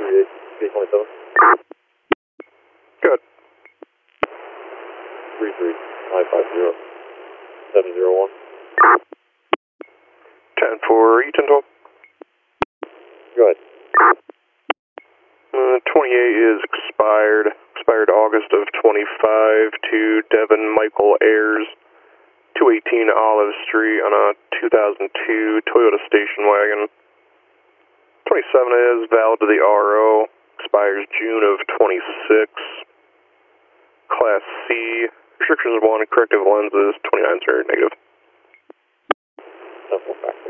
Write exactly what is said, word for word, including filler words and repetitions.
three twenty-seven. Good. three three nine five zero seven zero one. ten four, Eaton twelve. Go ahead. Uh, twenty-eight is expired. Expired August of twenty-five to Devin Michael Ayers, two eighteen Olive Street on a two thousand two Toyota station wagon. twenty-seven is valid to the R O. Expires June of twenty-six. Class C. Restrictions one, corrective lenses, twenty-nine are negative. ten four back.